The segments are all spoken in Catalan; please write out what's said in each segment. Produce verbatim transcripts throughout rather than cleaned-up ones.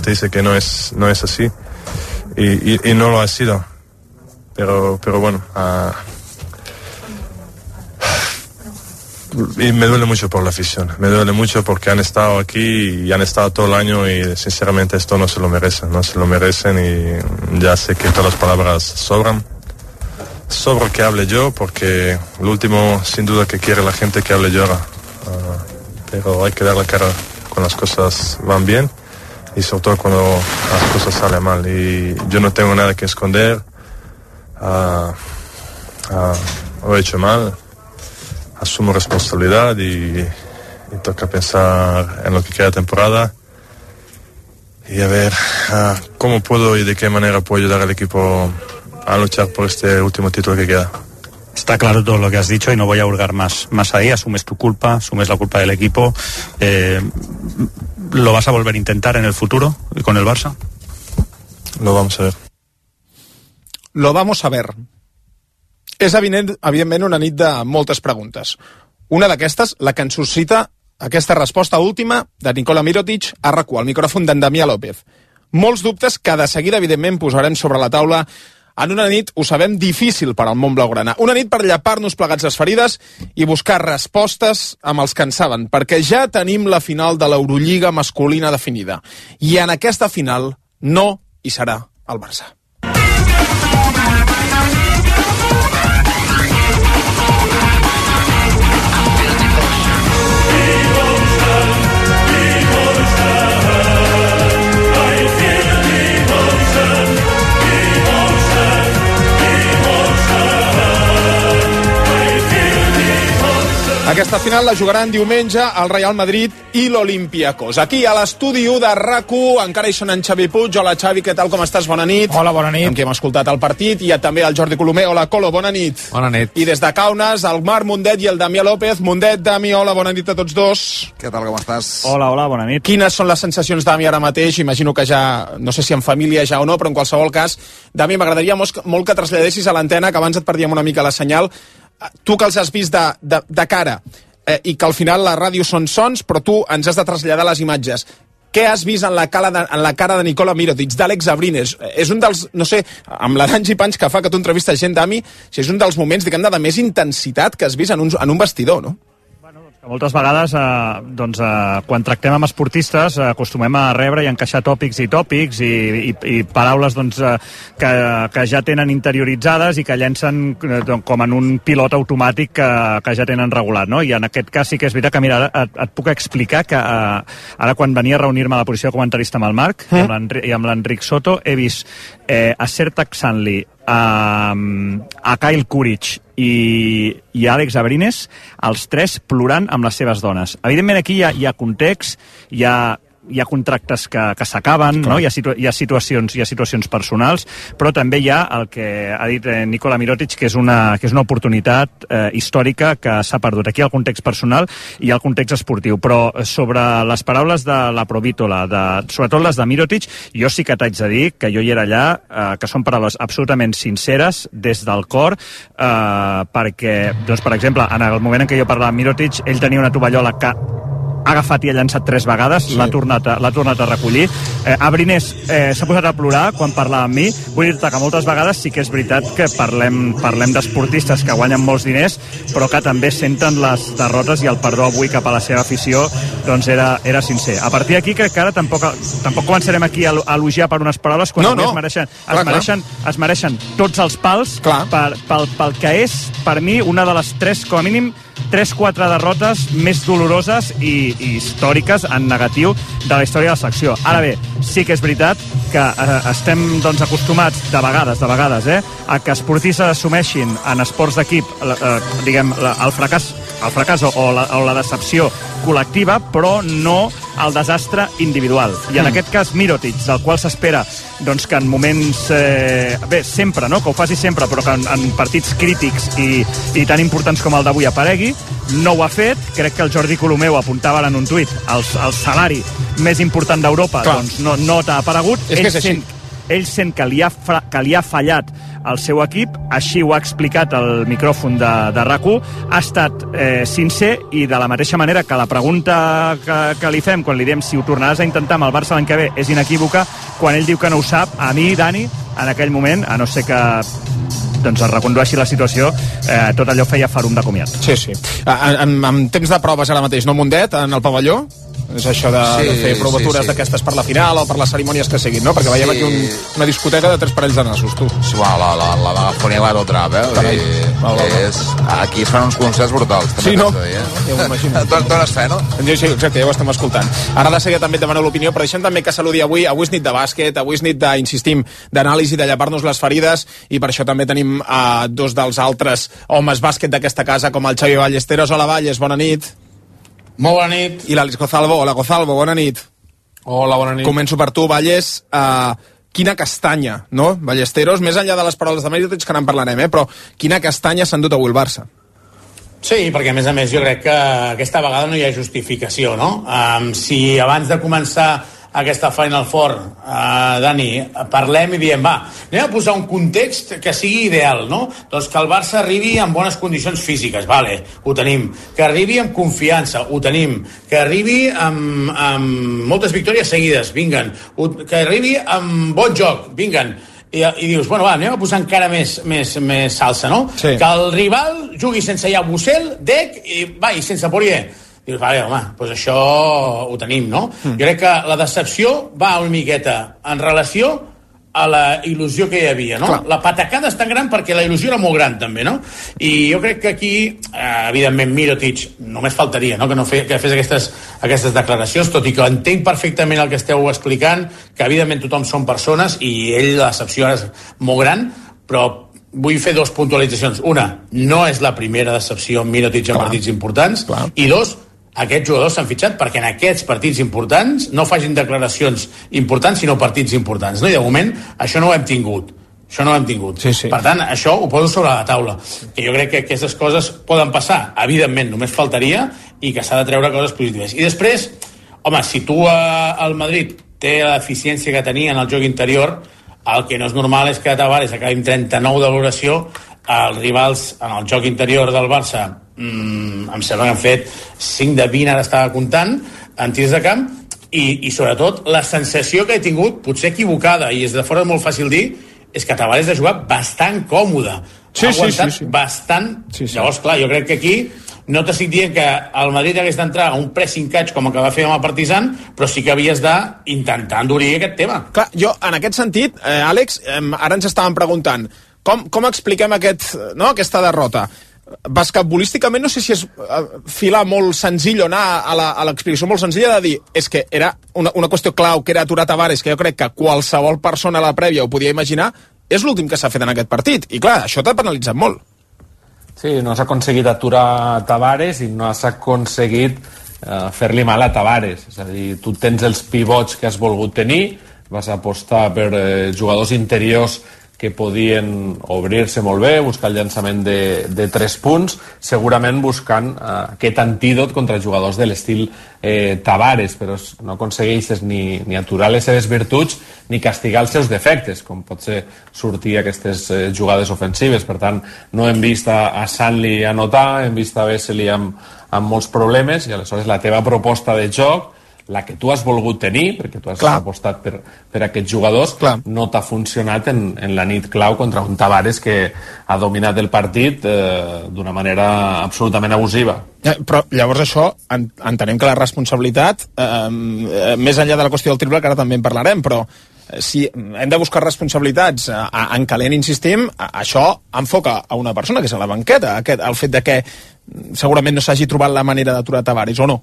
gente dice que no es, no es así, y, y, y no lo ha sido, pero, pero bueno, uh, y me duele mucho por la afición, me duele mucho porque han estado aquí y han estado todo el año y sinceramente esto no se lo merecen, no se lo merecen, y ya sé que todas las palabras sobran. Sobra que hable yo, porque lo último sin duda que quiere la gente que hable yo ahora, uh, pero hay que dar la cara cuando las cosas van bien y sobre todo cuando las cosas salen mal, y yo no tengo nada que esconder. uh, uh, lo he hecho mal, asumo responsabilidad y, y toca pensar en lo que queda temporada y a ver uh, cómo puedo y de qué manera puedo ayudar al equipo a luchar por este último título que queda. Está claro todo lo que has dicho y no voy a hurgar más, más ahí. Asumes tu culpa, asumes la culpa del equipo. Eh, ¿Lo vas a volver a intentar en el futuro con el Barça? Lo vamos a ver. Lo vamos a ver. És evident, evidentment una nit de moltes preguntes. Una d'aquestes, la que ens suscita aquesta resposta última de Nikola Mirotic a RAC u, al micròfon d'en Damià López. Molts dubtes que de seguida, evidentment, posarem sobre la taula en una nit, ho sabem, difícil per al món blaugrana. Una nit per llapar-nos plegats les ferides i buscar respostes amb els que en saben, perquè ja tenim la final de l'Eurolliga masculina definida. I en aquesta final no hi serà el Barça. Aquesta final la jugaran diumenge el Real Madrid i l'Olympiacos. Aquí a l'estudi u de RAC u encara hi són en Xavi Puig. Hola Xavi, què tal, com estàs? Bona nit. Hola, bona nit. Amb qui hem escoltat el partit, i també el Jordi Colomer. Hola Colo, bona nit. Bona nit. I des de Kaunas, el Marc Mundet i el Damià López. Mundet, Dami, hola, bona nit a tots dos. Què tal, com estàs? Hola, hola, bona nit. Quines són les sensacions, Dami, ara mateix? Imagino que ja, no sé si en família ja o no, però en qualsevol cas, Dami, m'agradaria molt que traslladessis a l'antena, que abans et perdíem una mica la senyal. Tu que els has vist de, de, de cara, eh, i que al final la ràdio són sons, però tu ens has de traslladar les imatges. Què has vist en la cara de, en la cara de Nikola Mirotic, d'Àlex Abrines? És un dels, no sé, amb la danys i panys que fa que tu entrevistes gent, Dami, si és un dels moments, diguem-ne, de més intensitat que has vist en un, en un vestidor, no? Moltes vegades, eh, doncs, eh, quan tractem amb esportistes, eh, acostumem a rebre i encaixar tòpics i tòpics i, i, i paraules doncs, eh, que, que ja tenen interioritzades i que llencen eh, doncs, com en un pilot automàtic que, que ja tenen regulat, no? I en aquest cas sí que és veritat que, mira, et, et puc explicar que eh, ara quan venia a reunir-me a la posició de comentarista amb el Marc eh? i amb l'Enric Soto, he vist eh, a Sertac Sanli, a, a Kyle Kuric i, i a Àlex Abrines, els tres plorant amb les seves dones. Evidentment aquí hi ha, hi ha context, hi ha, hi ha contractes que, que s'acaben, no? hi, ha situ, hi, ha situacions, hi ha situacions personals, però també hi ha el que ha dit eh, Nikola Mirotic, que és una, que és una oportunitat eh, històrica que s'ha perdut. Aquí hi ha el context personal i el context esportiu, però sobre les paraules de la Provítola, de, sobretot les de Mirotic, jo sí que t'haig de dir que jo hi era allà, eh, que són paraules absolutament sinceres, des del cor, eh, perquè, doncs, per exemple, en el moment en què jo parlava amb Mirotic, ell tenia una tovallola que ha agafat i ha llançat tres vegades, sí. l'ha tornat, tornat a recollir. Eh, Abrines eh, s'ha posat a plorar quan parlava amb mi. Vull dir-te que moltes vegades sí que és veritat que parlem, parlem d'esportistes que guanyen molts diners, però que també senten les derrotes, i el perdó avui cap a la seva afició doncs era, era sincer. A partir d'aquí crec que ara tampoc, tampoc començarem aquí a elogiar per unes paraules quan no, no. es mereixen, clar, es, mereixen, es mereixen tots els pals per, pel, pel que és, per mi, una de les tres, com a mínim, tres quatre derrotes més doloroses i, i històriques en negatiu de la història de la secció. Ara bé, sí que és veritat que eh, estem doncs, acostumats de vegades, de vegades, eh, a que esportistes assumeixin en esports d'equip eh, diguem, el fracàs, el fracàs o, o, la, o la decepció col·lectiva, però no el desastre individual. I en mm. aquest cas Mirotic, del qual s'espera doncs, que en moments eh, bé, sempre, no? que ho faci sempre, però que en, en partits crítics i, i tan importants com el d'avui aparegui, no ho ha fet. Crec que el Jordi Colomeu apuntava en un tuit el, el salari més important d'Europa, doncs no, no t'ha aparegut. És ell que és així. Sent, ell sent que li ha, fra, que li ha fallat el seu equip, així ho ha explicat el micròfon de, de RAC u, ha estat eh, sincer i de la mateixa manera que la pregunta que, que li fem quan li diem si ho tornaràs a intentar amb el Barça l'any que ve és inequívoca, quan ell diu que no ho sap, a mi, Dani, en aquell moment, a no ser que doncs es recondueixi la situació, eh, tot allò feia farum de comiat. Sí, sí. En, en temps de proves ara mateix, no, Mundet, en el pavelló? És això de, sí, de fer provatures sí, sí. d'aquestes per la final o per les cerimònies que seguin, no? Perquè veiem sí. aquí un, una discoteca de tres parells de nassos, tu. Sí, la, la, la, la megafonia de l'aerotrap, eh? Carai, va, va, va. És, aquí fan uns concerts brutals. Sí, no? Dir, eh? Ja m'ho imagino. Dones fe, no? Sí, exacte, ja ho estem escoltant. Ara de seguida també et demano l'opinió, però deixem també que saludi avui. Avui és nit de bàsquet, avui és nit de, insistim, d'anàlisi, de llepar-nos les ferides, i per això també tenim uh, dos dels altres homes bàsquet d'aquesta casa, com el Xavi Ballesteros. Hola, Valles, bona nit. Molt bona nit. I l'Àlex Gozalvo. Hola, Gozalvo, bona nit. Hola, bona nit. Començo per tu, Valles. Uh, quina castanya, no? Ballesteros, més enllà de les paraules de Mirotic, que n'en parlarem, eh? Però quina castanya s'ha endut avui el Barça. Sí, perquè a més a més jo crec que aquesta vegada no hi ha justificació, no? Um, si abans de començar aquesta Final Four, uh, Dani, parlem i diem, va, anem a posar un context que sigui ideal, no? Doncs que el Barça arribi en bones condicions físiques, vale, ho tenim. Que arribi amb confiança, ho tenim. Que arribi amb, amb moltes victòries seguides, vinguen. Que arribi amb bon joc, vinguen. I, i dius, bueno, va, anem a posar encara més, més, més salsa, no? Sí. Que el rival jugui sense ja Bussell, Dec i, va, i sense Poirier. Dius, vale, home, doncs això ho tenim, no? Mm. Jo crec que la decepció va una miqueta en relació a la il·lusió que hi havia, no? Clar. La patacada és tan gran perquè la il·lusió era molt gran, també, no? I jo crec que aquí, eh, evidentment, Mirotic només faltaria, no?, que no fe, que fes aquestes, aquestes declaracions, tot i que entenc perfectament el que esteu explicant, que evidentment tothom són persones i ell la decepció ara és molt gran, però vull fer dues puntualitzacions. Una, no és la primera decepció en Mirotic en Clar. partits importants, Clar. i dos, aquests jugadors s'han fitxat perquè en aquests partits importants no facin declaracions importants sinó partits importants, no? I de moment això no ho hem tingut això no ho hem tingut sí, sí. Per tant, això ho poso sobre la taula, que jo crec que aquestes coses poden passar, evidentment, només faltaria, i que s'ha de treure coses positives. I després, home, si tu al Madrid té la deficiència que tenia en el joc interior, el que no és normal és que Tavares acabi amb trenta-nou de valoració. Els rivals en el joc interior del Barça mmm, em sembla que han fet cinc de vint, ara estava comptant, en tirs de camp, i, i sobretot la sensació que he tingut, potser equivocada, i és de fora molt fàcil dir, és que Tavares ha jugat bastant còmode. Sí, ha aguantat sí, sí, sí. bastant. Sí, sí. Llavors, clar, jo crec que aquí no t'estic dient que el Madrid hagués d'entrar a un pressing catch com el que va fer amb el Partizan, però sí que havies d'intentar endurir aquest tema. Clar, jo, en aquest sentit, eh, Àlex, eh, ara ens estàvem preguntant com, com expliquem aquest, no, aquesta derrota. Basquetbolísticament no sé si és uh, filar molt senzill o anar a l'explicació molt senzilla de dir és que era una, una qüestió clau que era aturar Tavares, que jo crec que qualsevol persona a la prèvia ho podia imaginar, és l'últim que s'ha fet en aquest partit, i clar, això t'ha penalitzat molt. Sí, no s'ha aconseguit aturar Tavares i no s'ha aconseguit uh, fer-li mal a Tavares, és a dir, tu tens els pivots que has volgut tenir, vas apostar per eh, jugadors interiors que podien obrir-se molt bé, buscar el llançament de, de tres punts, segurament buscant eh, aquest antídot contra els jugadors de l'estil eh, Tavares, però no aconsegueixes ni, ni aturar les seves virtuts ni castigar els seus defectes, com pot ser sortir aquestes eh, jugades ofensives. Per tant, no hem vist a, a Sanli anotar, hem vist a Vesely amb, amb molts problemes, i aleshores la teva proposta de joc, la que tu has volgut tenir, perquè tu has Clar. apostat per, per aquests jugadors, Clar. no t'ha funcionat en, en la nit clau contra un Tavares que ha dominat el partit eh, d'una manera absolutament abusiva. Ja, però llavors això, en, entenem que la responsabilitat, eh, més enllà de la qüestió del triple, que ara també en parlarem, però si hem de buscar responsabilitats en calent, insistim, això enfoca a una persona que és a la banqueta, aquest, el fet de que segurament no s'hagi trobat la manera d'aturar Tavares, o no?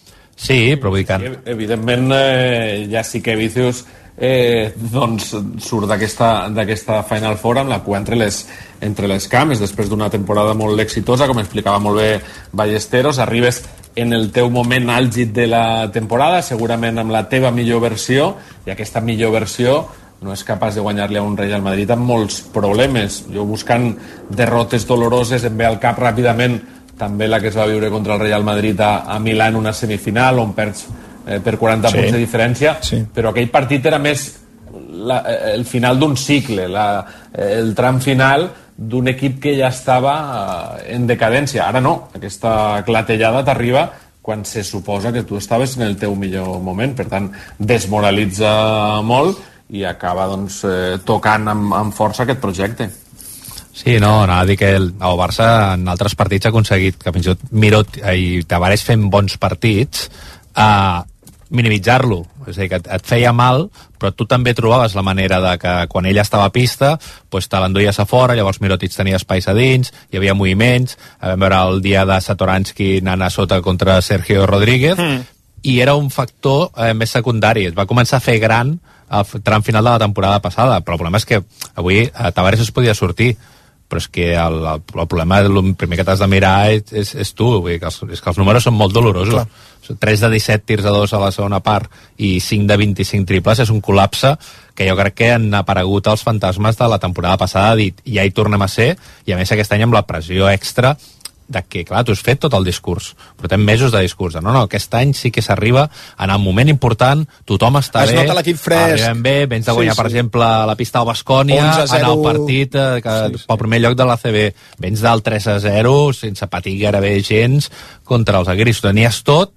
Sí, però vull dir que... Evidentment, eh, ja sí que Vicius eh, doncs, surt d'aquesta Final Four amb la cua entre les, entre les cames, després d'una temporada molt exitosa, com explicava molt bé Ballesteros. Arribes en el teu moment àlgid de la temporada, segurament amb la teva millor versió, i aquesta millor versió no és capaç de guanyar-li a un Real Madrid amb molts problemes. Jo buscant derrotes doloroses em ve al cap ràpidament també la que es va viure contra el Real Madrid a, a Milà en una semifinal on perds eh, per quaranta sí. punts de diferència, sí. però aquell partit era més la, el final d'un cicle, la, el tram final d'un equip que ja estava en decadència. Ara no, aquesta clatellada t'arriba quan se suposa que tu estaves en el teu millor moment, per tant desmoralitza molt i acaba doncs, eh, tocant amb, amb força aquest projecte. Sí, no, anava a dir que el, el Barça en altres partits ha aconseguit que fins i tot Miró i Tavares fent bons partits a minimitzar-lo, és a dir, que et, et feia mal, però tu també trobaves la manera de que quan ell estava a pista pues, te l'enduies a fora, llavors Mirotic tenia espais a dins, hi havia moviments, vam veure el dia de Satoranski anant a sota contra Sergio Rodríguez, mm. i era un factor eh, més secundari, es va començar a fer gran al tram final de la temporada passada, però el problema és que avui a Tavares es podia sortir, però és que el, el, el problema, el primer que t'has de mirar és, és, és tu, vull dir que els, és que els números són molt dolorosos. Clar. tres de disset tirs a dos a la segona part i cinc de vint-i-cinc triples és un col·lapse que jo crec que han aparegut els fantasmes de la temporada passada, dit, ja hi tornem a ser, i a més aquest any amb la pressió extra de que, clar, tu has fet tot el discurs, portem mesos de discurs, no, no, aquest any sí que s'arriba en un moment important, tothom està es bé, nota l'equip fresc, arribem bé, vens de guanyar, sí, sí. per exemple, la pista al Baskonia, en el partit eh, que, sí, sí. pel primer lloc de l'A C B, vens del tres a zero, sense patir gairebé gens, contra els aguerris, ho tenies tot,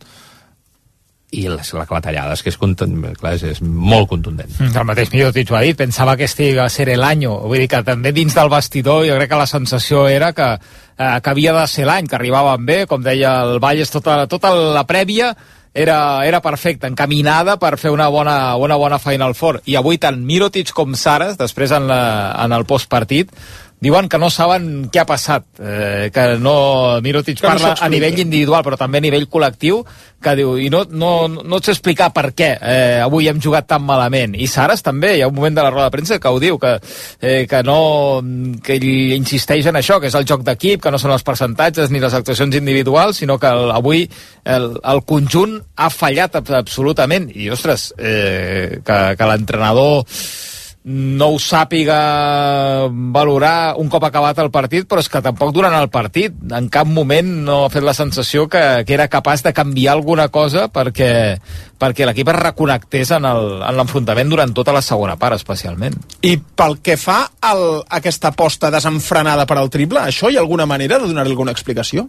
i la, la clatellada és que és, clar, és, és molt contundent. El mateix Mirotic ho ha dit, pensava que este iba a ser el año, vull dir que també dins del vestidor jo crec que la sensació era que, eh, que havia de ser l'any, que arribaven bé, com deia el Valles, tota, tota la prèvia era, era perfecta, encaminada per fer una bona, una bona Final Four, i avui tant Mirotic com Saras, després en, la, en el postpartit, diuen que no saben què ha passat, eh, que no... Mirotic parla a nivell individual, però també a nivell col·lectiu, que diu, i no, no, no et sé explicar per què eh, avui hem jugat tan malament. I Saras també, hi ha un moment de la roda de premsa que ho diu, que, eh, que no... que ell insisteix en això, que és el joc d'equip, que no són els percentatges ni les actuacions individuals, sinó que el, avui el, el conjunt ha fallat absolutament. I, ostres, eh, que, que l'entrenador no ho sàpiga valorar un cop acabat el partit, però és que tampoc durant el partit en cap moment no ha fet la sensació que, que era capaç de canviar alguna cosa perquè, perquè l'equip es reconnectés en l'enfrontament durant tota la segona part especialment. I pel que fa a aquesta aposta desenfrenada per al triple, això hi ha alguna manera de donar-li alguna explicació?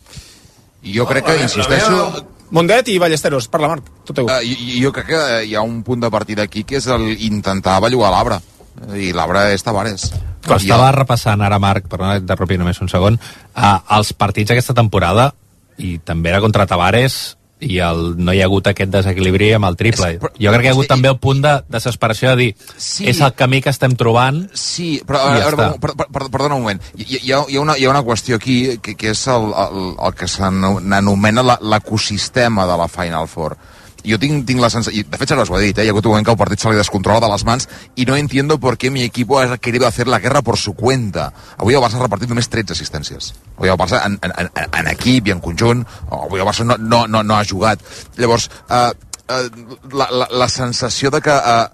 Jo crec que, insisteixo... Mundet i Ballesteros, parla, Marc, tot teu. Uh, jo, jo crec que hi ha un punt de partida aquí que és el intentar bellugar l'arbre, i l'arbre és Tavares. Però estava el... repassant ara, Marc, perdona que t'interrompi només un segon, uh, els partits aquesta temporada, i també era contra Tavares, i el, no hi ha hagut aquest desequilibri amb el triple. És, però, jo crec que hi ha hagut també el punt de desesperació de dir, sí, és el camí que estem trobant. Sí, però a, ja a, a, per, per, perdona un moment, hi, hi, ha, hi, ha una, hi ha una qüestió aquí que, que és el, el, el que s'anomena l'ecosistema de la Final Four. Jo tinc, tinc la sensació, de fet Saras ho ha dit, eh? Hi ha hagut un moment que el partit se li descontrola de les mans i no entiendo por qué mi equipo ha querido hacer la guerra por su cuenta. Avui el Barça ha repartit només tretze assistències. Avui el Barça en, en, en, en equip i en conjunt, avui el Barça no, no, no, no ha jugat. Llavors, eh, eh, la, la, la sensació de que eh,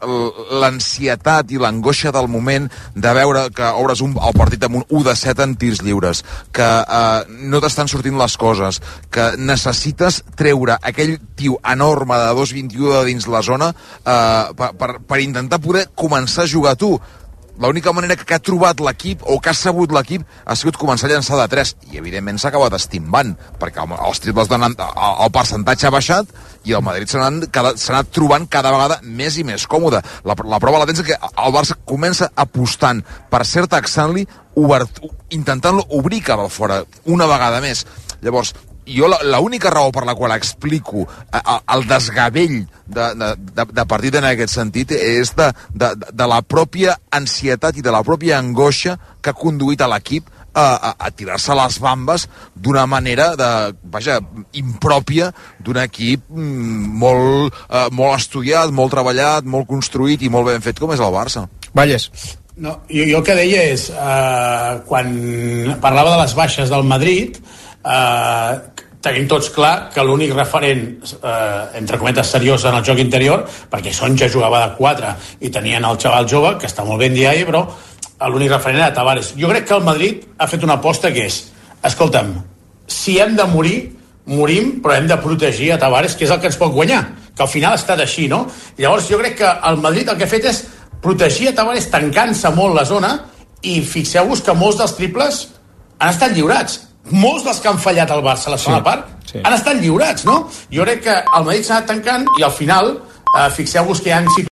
l'ansietat i l'angoixa del moment de veure que obres un, el partit amb un u de set en tirs lliures, que eh, no t'estan sortint les coses, que necessites treure aquell tio enorme de dos vint-i-u de dins la zona eh, per, per, per intentar poder començar a jugar tu. L'única manera que ha trobat l'equip o que ha sabut l'equip ha sigut començar a llançar de tres i evidentment s'ha acabat estimbant perquè els triples donen, el percentatge ha baixat i el Madrid s'ha anat, anat trobant cada vegada més i més còmode. La, la prova la tens que el Barça comença apostant per ser taxant-li, intentant-lo obrir cap a fora una vegada més. Llavors, jo l'única raó per la qual explico el desgavell de, de, de partit en aquest sentit és de, de, de la pròpia ansietat i de la pròpia angoixa que ha conduït a l'equip a, a, a tirar-se les bambes d'una manera de, vaja, impròpia d'un equip molt, eh, molt estudiat, molt treballat, molt construït i molt ben fet com és el Barça. Valles. No, jo, jo el que deia és eh, quan parlava de les baixes del Madrid, eh, tenim tots clar que l'únic referent eh, entre cometes seriós en el joc interior, perquè Son ja jugava de quatre i tenien el xaval jove que està molt ben diari, però l'únic referent era Tavares. Jo crec que el Madrid ha fet una aposta que és, escolta'm, si hem de morir morim, però hem de protegir a Tavares, que és el que ens pot guanyar. que al final ha estat així, no? I llavors jo crec que el Madrid el que ha fet és protegir a Tavares tancant-se molt la zona, i fixeu-vos que molts dels triples han estat lliurats. Molts dels que han fallat al Barça a la segona sí, part sí. han estat lliurats, no? Jo crec que el Madrid s'ha anat tancant i al final, eh, fixeu-vos que hi ha situacions